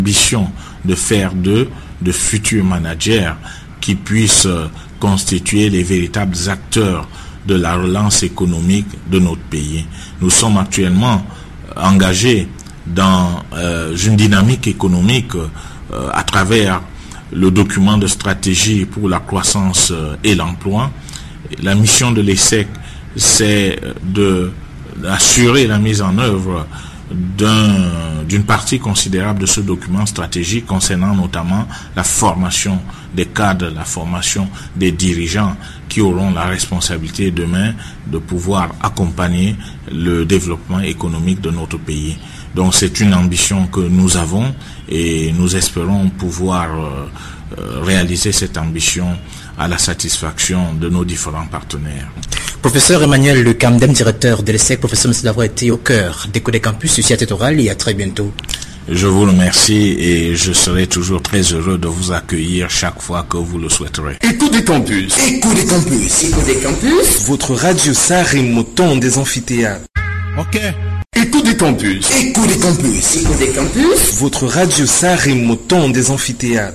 ambition de faire d'eux de futurs managers qui puissent constituer les véritables acteurs de la relance économique de notre pays. Nous sommes actuellement engagés dans une dynamique économique à travers le document de stratégie pour la croissance et l'emploi. La mission de l'ESSEC, c'est d'assurer la mise en œuvre d'une partie considérable de ce document stratégique concernant notamment la formation des cadres, la formation des dirigeants qui auront la responsabilité demain de pouvoir accompagner le développement économique de notre pays. Donc c'est une ambition que nous avons et nous espérons pouvoir réaliser cette ambition à la satisfaction de nos différents partenaires. Professeur Emmanuel Le Camdem, directeur de l'ESSEC, professeur, merci d'avoir été au cœur d'Écho des Campus ici à Tête Orale et à très bientôt. Je vous remercie et je serai toujours très heureux de vous accueillir chaque fois que vous le souhaiterez. Écho des Campus. Écho des Campus. Écho des Campus. Votre radio Sarémoton des amphithéâtres. Ok. Écho des Campus. Écho des Campus. Écho des Campus. Votre radio Sarémoton des amphithéâtres.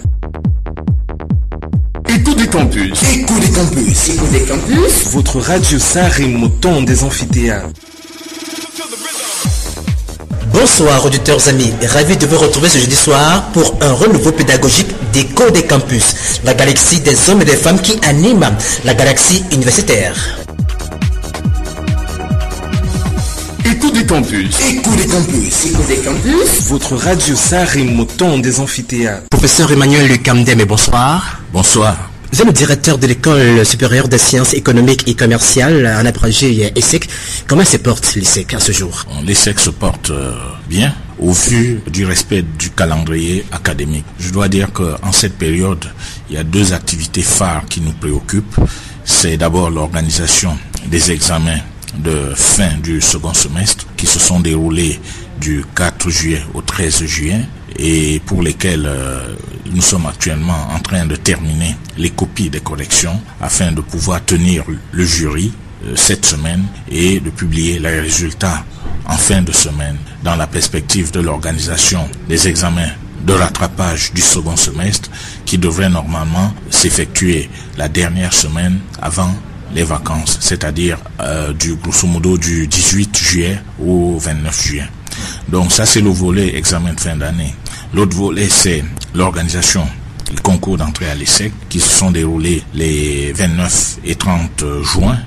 Écho des Campus. Écho des Campus. Écho des Campus. Votre radio Sarémoton des amphithéâtres. Bonsoir auditeurs amis, ravi de vous retrouver ce jeudi soir pour un renouveau pédagogique d'Écho des Campus, la galaxie des hommes et des femmes qui anime la galaxie universitaire. Écho des Campus. Écho des Campus. Écho des Campus. Votre radio Sarémoton des amphithéâtres. Professeur Emmanuel Le Camdem, bonsoir. Bonsoir. Vous êtes le directeur de l'École supérieure des sciences économiques et commerciales, en abrégé ESSEC. Comment se porte l'ESSEC à ce jour? L'ESSEC se porte bien au vu du respect du calendrier académique. Je dois dire qu'en cette période, il y a deux activités phares qui nous préoccupent. C'est d'abord l'organisation des examens de fin du second semestre qui se sont déroulés du 4 juillet au 13 juillet et pour lesquels nous sommes actuellement en train de terminer les copies des corrections afin de pouvoir tenir le jury cette semaine et de publier les résultats en fin de semaine dans la perspective de l'organisation des examens de rattrapage du second semestre qui devrait normalement s'effectuer la dernière semaine avant les vacances, c'est-à-dire grosso modo du 18 juillet au 29 juillet. Donc ça c'est le volet examen de fin d'année. L'autre volet c'est l'organisation du concours d'entrée à l'ESSEC qui se sont déroulés les 29 et 30 juin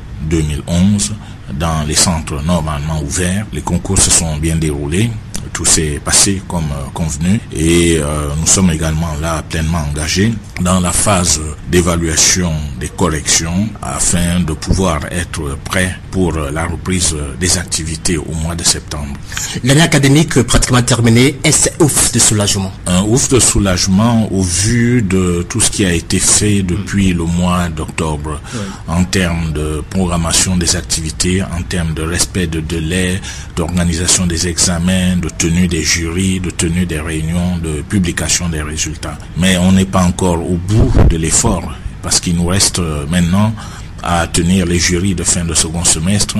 2011 dans les centres normalement ouverts. Les concours se sont bien déroulés. Tout s'est passé comme convenu et nous sommes également là pleinement engagés dans la phase d'évaluation des corrections afin de pouvoir être prêts pour la reprise des activités au mois de septembre. L'année académique pratiquement terminée, est-ce ouf de soulagement? Un ouf de soulagement au vu de tout ce qui a été fait depuis le mois d'octobre en termes de programmation des activités, en termes de respect de délai, d'organisation des examens, de tenue des jurys, de tenue des réunions, de publication des résultats. Mais on n'est pas encore au bout de l'effort parce qu'il nous reste maintenant à tenir les jurys de fin de second semestre,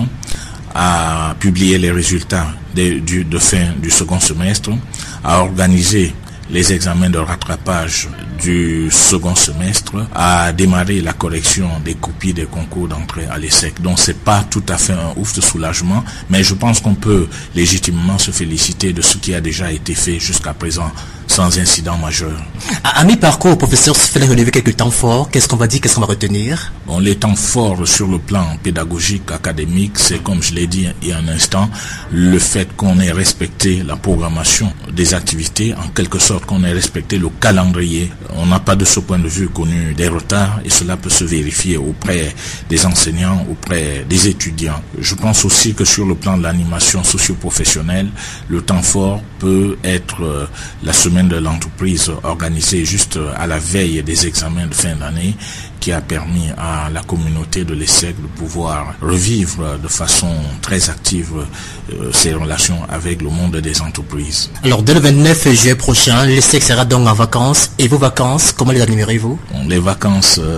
à publier les résultats de fin du second semestre, à organiser les examens de rattrapage du second semestre, à démarrer la correction des copies des concours d'entrée à l'ESSEC. Donc c'est pas tout à fait un ouf de soulagement, mais je pense qu'on peut légitimement se féliciter de ce qui a déjà été fait jusqu'à présent sans incident majeur. À mi-parcours, professeur, s'il fallait relever quelques temps forts, qu'est-ce qu'on va dire, qu'est-ce qu'on va retenir? Bon, les temps forts sur le plan pédagogique, académique, c'est comme je l'ai dit il y a un instant, le fait qu'on ait respecté la programmation des activités, en quelque sorte qu'on ait respecté le calendrier. On n'a pas de ce point de vue connu des retards et cela peut se vérifier auprès des enseignants, auprès des étudiants. Je pense aussi que sur le plan de l'animation socio-professionnelle, le temps fort peut être la semaine de l'entreprise organisée juste à la veille des examens de fin d'année qui a permis à la communauté de l'ESSEC de pouvoir revivre de façon très active ses relations avec le monde des entreprises. Alors dès le 29 juillet prochain, l'ESSEC sera donc en vacances. Et vos vacances, comment les animerez-vous? Les vacances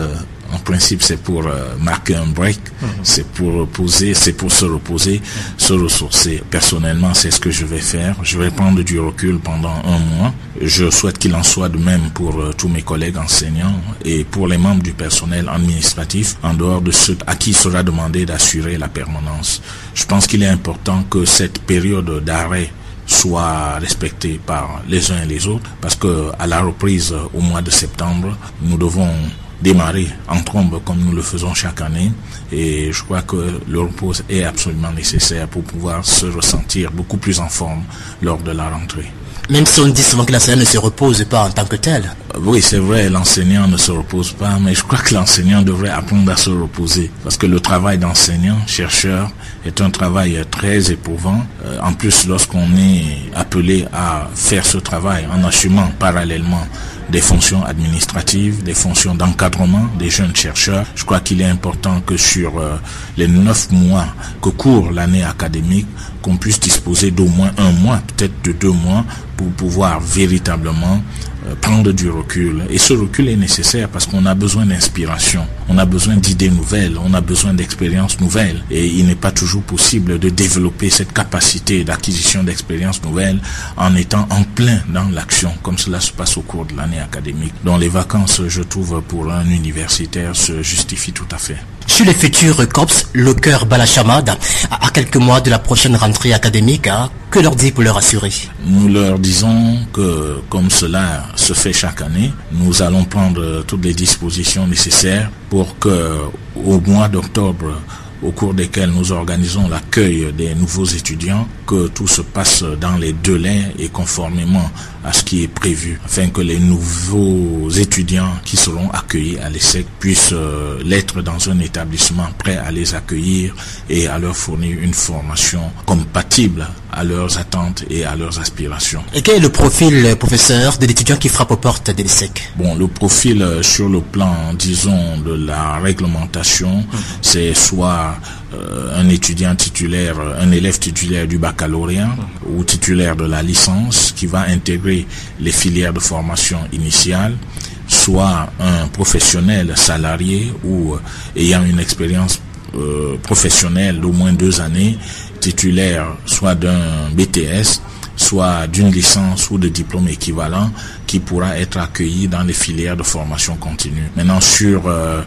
en principe, c'est pour marquer un break, c'est pour poser, c'est pour se reposer, se ressourcer. Personnellement, c'est ce que je vais faire. Je vais prendre du recul pendant 1 mois. Je souhaite qu'il en soit de même pour tous mes collègues enseignants et pour les membres du personnel administratif, en dehors de ceux à qui il sera demandé d'assurer la permanence. Je pense qu'il est important que cette période d'arrêt soit respectée par les uns et les autres, parce que à la reprise au mois de septembre, nous devons démarrer en trombe comme nous le faisons chaque année, et je crois que le repos est absolument nécessaire pour pouvoir se ressentir beaucoup plus en forme lors de la rentrée. Même si on dit souvent que l'enseignant ne se repose pas en tant que tel. Oui, c'est vrai, l'enseignant ne se repose pas, mais je crois que l'enseignant devrait apprendre à se reposer. Parce que le travail d'enseignant, chercheur, est un travail très éprouvant. En plus, lorsqu'on est appelé à faire ce travail en assumant parallèlement des fonctions administratives, des fonctions d'encadrement des jeunes chercheurs, je crois qu'il est important que sur les 9 mois que court l'année académique, qu'on puisse disposer d'au moins 1 mois, peut-être de 2 mois, pour pouvoir véritablement prendre du recul. Et ce recul est nécessaire parce qu'on a besoin d'inspiration, on a besoin d'idées nouvelles, on a besoin d'expériences nouvelles. Et il n'est pas toujours possible de développer cette capacité d'acquisition d'expériences nouvelles en étant en plein dans l'action, comme cela se passe au cours de l'année académique. Donc les vacances, je trouve, pour un universitaire se justifient tout à fait. Sur les futurs COPS, le cœur Balachamad, à quelques mois de la prochaine rentrée académique, que leur dire pour leur assurer? Nous leur disons que, comme cela se fait chaque année, nous allons prendre toutes les dispositions nécessaires pour que, au mois d'octobre, au cours desquels nous organisons l'accueil des nouveaux étudiants, que tout se passe dans les délais et conformément à ce qui est prévu, afin que les nouveaux étudiants qui seront accueillis à l'ESSEC puissent l'être dans un établissement prêt à les accueillir et à leur fournir une formation compatible à leurs attentes et à leurs aspirations. Et quel est le profil, professeur, de l'étudiant qui frappe aux portes de l'ESSEC? Bon, le profil sur le plan, disons, de la réglementation, c'est soit un étudiant titulaire, un élève titulaire du baccalauréat ou titulaire de la licence qui va intégrer les filières de formation initiale, soit un professionnel salarié ou ayant une expérience professionnelle d'au moins 2 années, titulaire soit d'un BTS, soit d'une licence ou de diplôme équivalent, qui pourra être accueilli dans les filières de formation continue. Maintenant, sur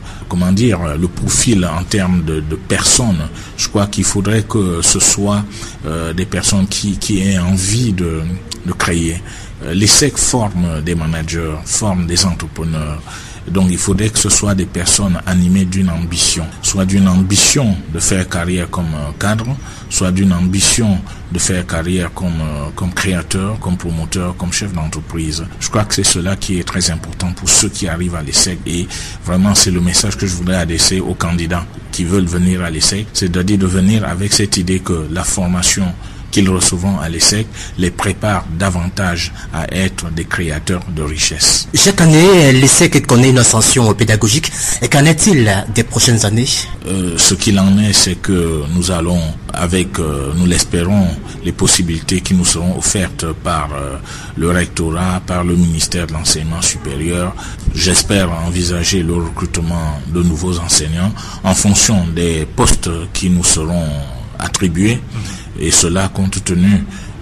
le profil en termes de personnes, je crois qu'il faudrait que ce soit des personnes qui aient envie de créer. L'ESSEC forme des managers, forme des entrepreneurs. Donc il faudrait que ce soit des personnes animées d'une ambition, soit d'une ambition de faire carrière comme cadre, soit d'une ambition de faire carrière comme créateur, comme promoteur, comme chef d'entreprise. Je crois que c'est cela qui est très important pour ceux qui arrivent à l'ESSEC, et vraiment c'est le message que je voudrais adresser aux candidats qui veulent venir à l'ESSEC, c'est-à-dire de venir avec cette idée que la formation qu'ils recevront à l'ESSEC les prépare davantage à être des créateurs de richesse. Chaque année, l'ESSEC connaît une ascension pédagogique. Et qu'en est-il des prochaines années? Ce qu'il en est, c'est que nous allons, avec, nous l'espérons, les possibilités qui nous seront offertes par le rectorat, par le ministère de l'Enseignement supérieur, j'espère envisager le recrutement de nouveaux enseignants en fonction des postes qui nous seront attribués. Et cela compte tenu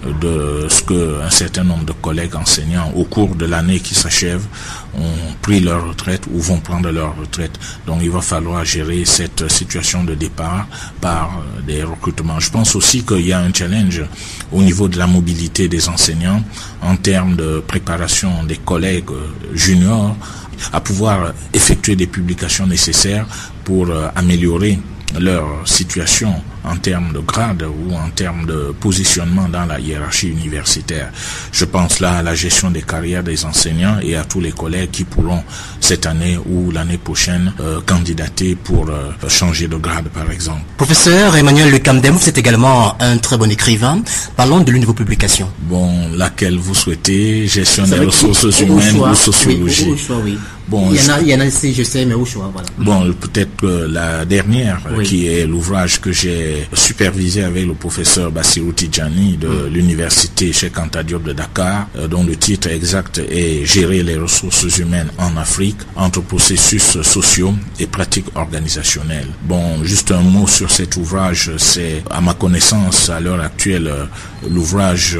de ce que un certain nombre de collègues enseignants au cours de l'année qui s'achève ont pris leur retraite ou vont prendre leur retraite. Donc il va falloir gérer cette situation de départ par des recrutements. Je pense aussi qu'il y a un challenge au niveau de la mobilité des enseignants en termes de préparation des collègues juniors à pouvoir effectuer des publications nécessaires pour améliorer leur situation en termes de grade ou en termes de positionnement dans la hiérarchie universitaire. Je pense là à la gestion des carrières des enseignants et à tous les collègues qui pourront cette année ou l'année prochaine candidater pour changer de grade par exemple. Professeur Emmanuel Lecamdem, vous êtes également un très bon écrivain. Parlons de l'une de vos publications. Bon, laquelle vous souhaitez, gestion des ressources humaines ou sociologie. Oui. Bon, il y en a ici, je sais, mais au choix, voilà. Bon, peut-être que la dernière, qui est l'ouvrage que j'ai j'ai supervisé avec le professeur Bassirou Tidjani de l'université Cheikh Anta Diop de Dakar, dont le titre exact est Gérer les ressources humaines en Afrique entre processus sociaux et pratiques organisationnelles. Bon, juste un mot sur cet ouvrage, c'est à ma connaissance à l'heure actuelle l'ouvrage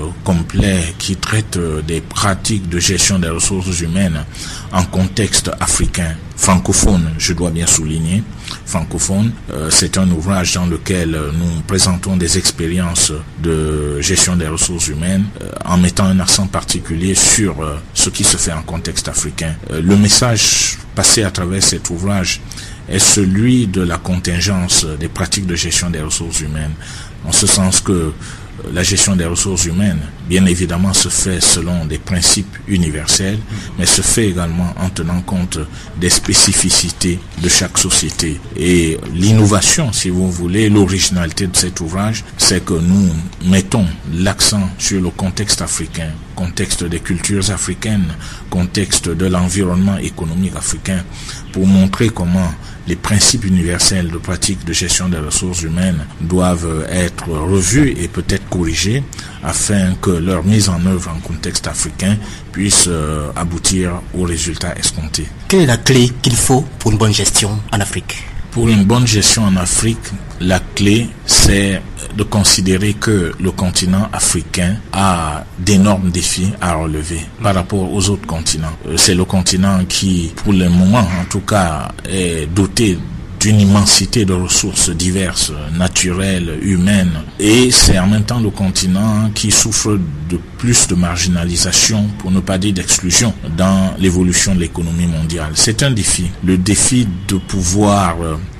complet qui traite des pratiques de gestion des ressources humaines en contexte africain, francophone, je dois bien souligner, francophone. C'est un ouvrage dans lequel nous présentons des expériences de gestion des ressources humaines en mettant un accent particulier sur ce qui se fait en contexte africain. Le message passé à travers cet ouvrage est celui de la contingence des pratiques de gestion des ressources humaines, en ce sens que la gestion des ressources humaines, bien évidemment, se fait selon des principes universels, mais se fait également en tenant compte des spécificités de chaque société. Et l'innovation, si vous voulez, l'originalité de cet ouvrage, c'est que nous mettons l'accent sur le contexte africain, contexte des cultures africaines, contexte de l'environnement économique africain, pour montrer comment les principes universels de pratique de gestion des ressources humaines doivent être revus et peut-être corrigés afin que leur mise en œuvre en contexte africain puisse aboutir aux résultats escomptés. Quelle est la clé qu'il faut pour une bonne gestion en Afrique? Pour une bonne gestion en Afrique, la clé, c'est de considérer que le continent africain a d'énormes défis à relever par rapport aux autres continents. C'est le continent qui, pour le moment, en tout cas, est doté d'une immensité de ressources diverses, naturelles, humaines. Et c'est en même temps le continent qui souffre de plus de marginalisation, pour ne pas dire d'exclusion, dans l'évolution de l'économie mondiale. C'est un défi. Le défi de pouvoir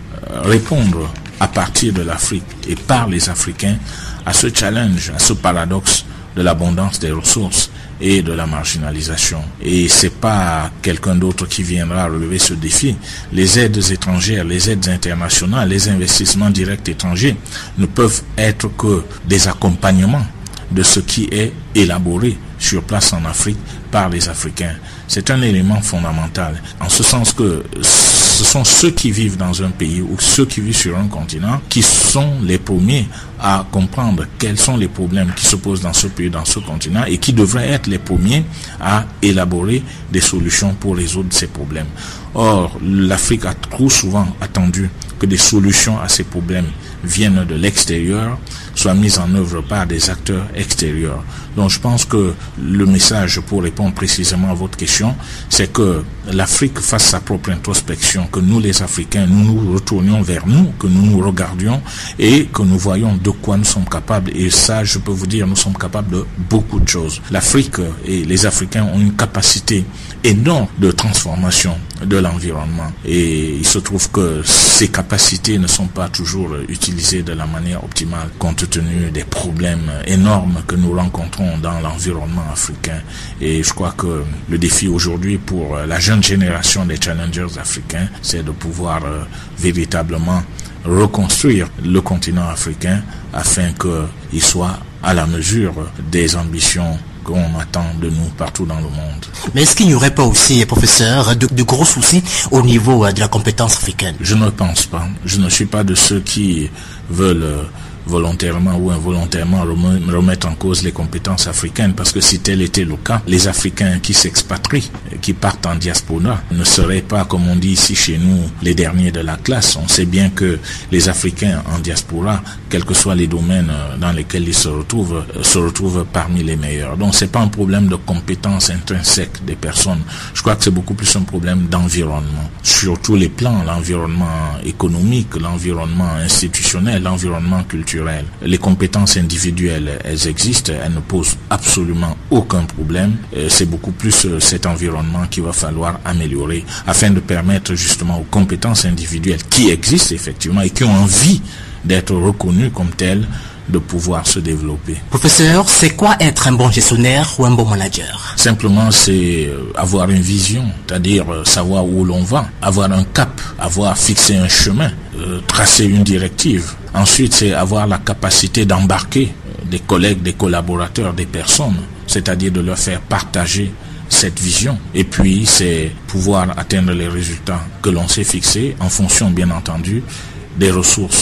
répondre à partir de l'Afrique et par les Africains à ce challenge, à ce paradoxe de l'abondance des ressources et de la marginalisation. Et c'est pas quelqu'un d'autre qui viendra relever ce défi. Les aides étrangères, les aides internationales, les investissements directs étrangers ne peuvent être que des accompagnements de ce qui est élaboré sur place en Afrique par les Africains. C'est un élément fondamental, en ce sens que ce sont ceux qui vivent dans un pays ou ceux qui vivent sur un continent qui sont les premiers à comprendre quels sont les problèmes qui se posent dans ce pays, dans ce continent, et qui devraient être les premiers à élaborer des solutions pour résoudre ces problèmes. Or, l'Afrique a trop souvent attendu que des solutions à ces problèmes viennent de l'extérieur, soient mises en œuvre par des acteurs extérieurs. Donc je pense que le message, pour répondre précisément à votre question, c'est que l'Afrique fasse sa propre introspection, que nous les Africains, nous nous retournions vers nous, que nous nous regardions et que nous voyons de quoi nous sommes capables. Et ça, je peux vous dire, nous sommes capables de beaucoup de choses. L'Afrique et les Africains ont une capacité énorme de transformation de l'environnement. Et il se trouve que ces capacités ne sont pas toujours utilisées de la manière optimale, compte tenu des problèmes énormes que nous rencontrons dans l'environnement africain. Et je crois que le défi aujourd'hui pour la jeune génération des challengers africains, c'est de pouvoir véritablement reconstruire le continent africain afin qu'il soit à la mesure des ambitions qu'on attend de nous partout dans le monde. Mais est-ce qu'il n'y aurait pas aussi, professeur, de gros soucis au niveau de la compétence africaine? Je ne pense pas. Je ne suis pas de ceux qui veulent volontairement ou involontairement remettre en cause les compétences africaines, parce que si tel était le cas, les Africains qui s'expatrient, qui partent en diaspora, ne seraient pas, comme on dit ici chez nous, les derniers de la classe. On sait bien que les Africains en diaspora, quels que soient les domaines dans lesquels ils se retrouvent parmi les meilleurs. Donc c'est pas un problème de compétences intrinsèques des personnes. Je crois que c'est beaucoup plus un problème d'environnement. Sur tous les plans, l'environnement économique, l'environnement institutionnel, l'environnement culturel. Les compétences individuelles, elles existent, elles ne posent absolument aucun problème. C'est beaucoup plus cet environnement qu'il va falloir améliorer afin de permettre justement aux compétences individuelles qui existent effectivement et qui ont envie d'être reconnues comme telles de pouvoir se développer. Professeur, c'est quoi être un bon gestionnaire ou un bon manager? Simplement, c'est avoir une vision, c'est-à-dire savoir où l'on va, avoir un cap, avoir fixé un chemin, tracer une directive. Ensuite, c'est avoir la capacité d'embarquer des collègues, des collaborateurs, des personnes, c'est-à-dire de leur faire partager cette vision. Et puis, c'est pouvoir atteindre les résultats que l'on s'est fixés en fonction, bien entendu, des ressources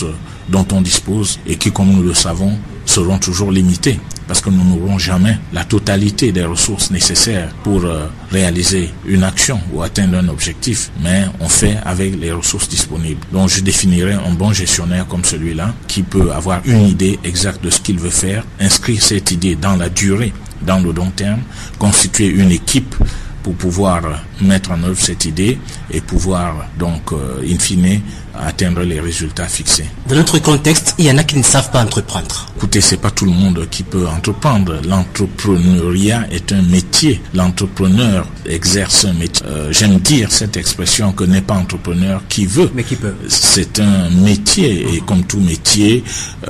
dont on dispose et qui, comme nous le savons, seront toujours limitées. Parce que nous n'aurons jamais la totalité des ressources nécessaires pour réaliser une action ou atteindre un objectif, mais on fait avec les ressources disponibles. Donc je définirais un bon gestionnaire comme celui-là, qui peut avoir une idée exacte de ce qu'il veut faire, inscrire cette idée dans la durée, dans le long terme, constituer une équipe pour pouvoir mettre en œuvre cette idée et pouvoir donc, in fine, atteindre les résultats fixés. Dans notre contexte, il y en a qui ne savent pas entreprendre. Écoutez, c'est pas tout le monde qui peut entreprendre. L'entrepreneuriat est un métier. L'entrepreneur exerce un métier. J'aime dire cette expression que n'est pas entrepreneur qui veut. Mais qui peut. C'est un métier et comme tout métier,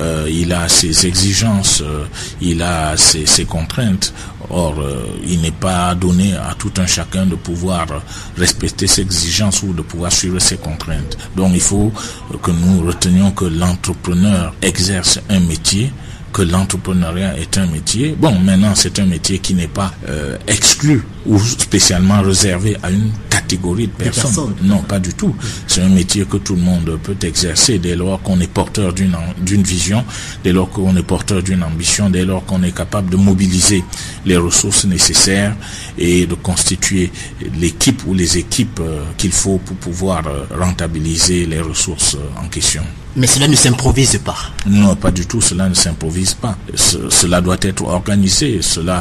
il a ses exigences, il a ses contraintes. Or, il n'est pas donné à tout un chacun de pouvoir respecter ses exigences ou de pouvoir suivre ses contraintes. Donc, il faut que nous retenions que l'entrepreneur exerce un métier, que l'entrepreneuriat est un métier. Bon, maintenant, c'est un métier qui n'est pas exclu ou spécialement réservé à une catégorie de personnes. Non, pas du tout. C'est un métier que tout le monde peut exercer dès lors qu'on est porteur d'une vision, dès lors qu'on est porteur d'une ambition, dès lors qu'on est capable de mobiliser les ressources nécessaires et de constituer l'équipe ou les équipes qu'il faut pour pouvoir rentabiliser les ressources en question. Mais cela ne s'improvise pas. Non, pas du tout, cela ne s'improvise pas. Cela doit être organisé,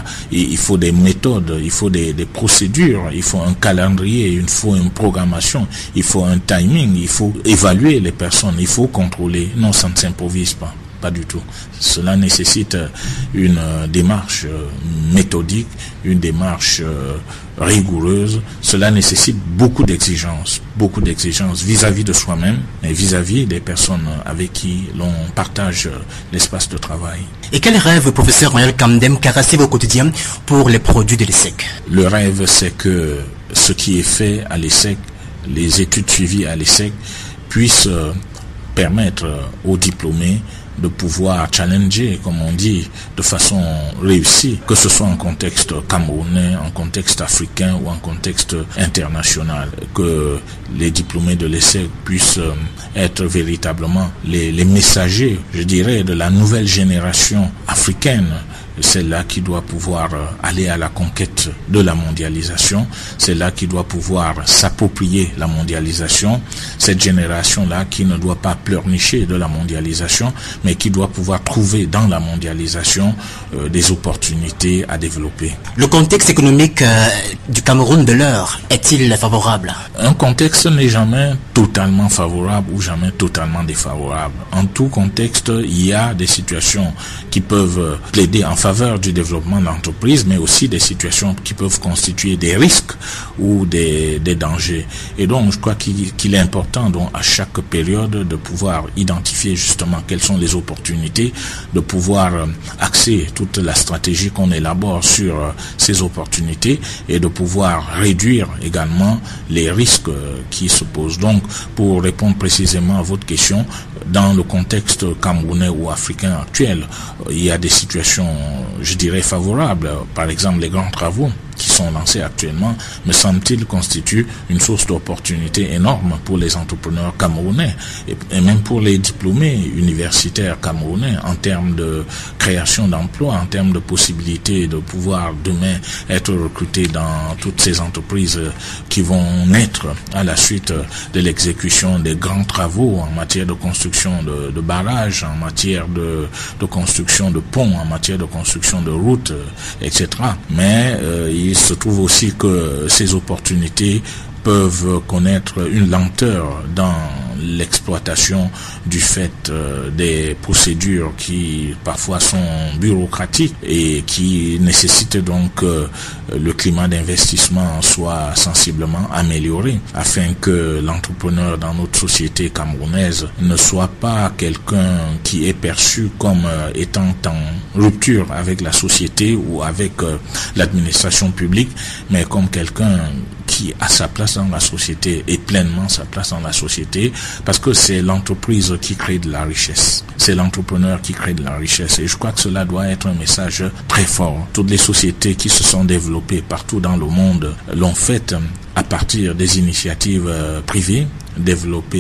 il faut des méthodes, il faut des procédures, il faut un calendrier, il faut une programmation, il faut un timing, il faut évaluer les personnes, il faut contrôler. Non, ça ne s'improvise pas. Pas du tout. Cela nécessite une démarche méthodique, une démarche rigoureuse. Cela nécessite beaucoup d'exigences vis-à-vis de soi-même et vis-à-vis des personnes avec qui l'on partage l'espace de travail. Et quel rêve, professeur Manuel Kamdem, caressez au quotidien pour les produits de l'ESSEC? Le rêve, c'est que ce qui est fait à l'ESSEC, les études suivies à l'ESSEC, puissent permettre aux diplômés de pouvoir challenger, comme on dit, de façon réussie, que ce soit en contexte camerounais, en contexte africain ou en contexte international, que les diplômés de l'ESSEC puissent être véritablement les messagers, je dirais, de la nouvelle génération africaine, celle-là qui doit pouvoir aller à la conquête de la mondialisation, celle-là qui doit pouvoir s'approprier la mondialisation, cette génération-là qui ne doit pas pleurnicher de la mondialisation, mais qui doit pouvoir trouver dans la mondialisation des opportunités à développer. Le contexte économique du Cameroun de l'heure est-il favorable? Un contexte n'est jamais totalement favorable ou jamais totalement défavorable. En tout contexte, il y a des situations qui peuvent plaider en faveur du développement de l'entreprise, mais aussi des situations qui peuvent constituer des risques ou des dangers. Et donc, je crois qu'il est important donc, à chaque période de pouvoir identifier justement quelles sont les opportunités, de pouvoir axer toute la stratégie qu'on élabore sur ces opportunités et de pouvoir réduire également les risques qui se posent. Donc, pour répondre précisément à votre question, dans le contexte camerounais ou africain actuel, il y a des situations, je dirais, favorables. Par exemple, les grands travaux qui sont lancés actuellement, me semble-t-il, constituent une source d'opportunité énorme pour les entrepreneurs camerounais et même pour les diplômés universitaires camerounais en termes de création d'emplois, en termes de possibilités de pouvoir demain être recrutés dans toutes ces entreprises qui vont naître à la suite de l'exécution des grands travaux en matière de construction de barrages, en matière de construction de ponts, en matière de construction de routes, etc. Mais il se trouve aussi que ces opportunités peuvent connaître une lenteur dans l'exploitation du fait des procédures qui parfois sont bureaucratiques et qui nécessitent donc que le climat d'investissement soit sensiblement amélioré afin que l'entrepreneur dans notre société camerounaise ne soit pas quelqu'un qui est perçu comme étant en rupture avec la société ou avec l'administration publique, mais comme quelqu'un qui a sa place dans la société et pleinement sa place dans la société, parce que c'est l'entreprise qui crée de la richesse. C'est l'entrepreneur qui crée de la richesse. Et je crois que cela doit être un message très fort. Toutes les sociétés qui se sont développées partout dans le monde l'ont fait à partir des initiatives privées, développées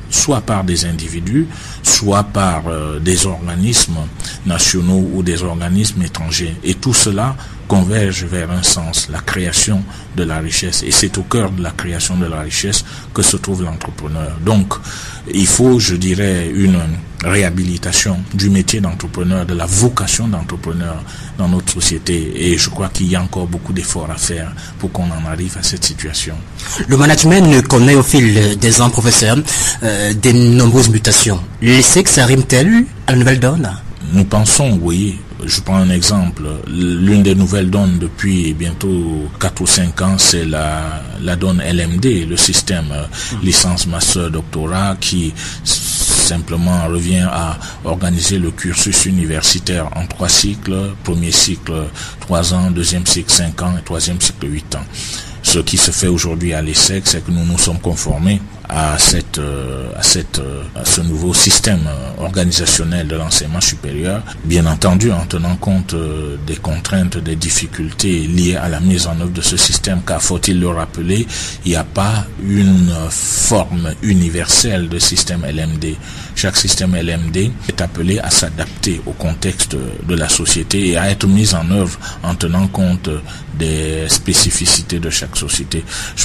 soit par des individus, soit par des organismes nationaux ou des organismes étrangers. Et tout cela converge vers un sens, la création de la richesse. Et c'est au cœur de la création de la richesse que se trouve l'entrepreneur. Donc, il faut, je dirais, une réhabilitation du métier d'entrepreneur, de la vocation d'entrepreneur dans notre société. Et je crois qu'il y a encore beaucoup d'efforts à faire pour qu'on en arrive à cette situation. Le management connaît au fil des ans, professeur, de nombreuses mutations. L'essai que ça rime-t-elle à la nouvelle donne? Nous pensons, oui. Je prends un exemple. L'une des nouvelles donnes depuis bientôt 4 ou 5 ans, c'est la donne LMD, le système licence, master, doctorat, qui simplement revient à organiser le cursus universitaire en 3 cycles. Premier cycle 3 ans, deuxième cycle 5 ans et troisième cycle 8 ans. Ce qui se fait aujourd'hui à l'ESSEC, c'est que nous nous sommes conformés à ce nouveau système organisationnel de l'enseignement supérieur, bien entendu en tenant compte des contraintes, des difficultés liées à la mise en œuvre de ce système, car faut-il le rappeler, il n'y a pas une forme universelle de système LMD. Chaque système LMD est appelé à s'adapter au contexte de la société et à être mis en œuvre en tenant compte des spécificités de chaque société. Je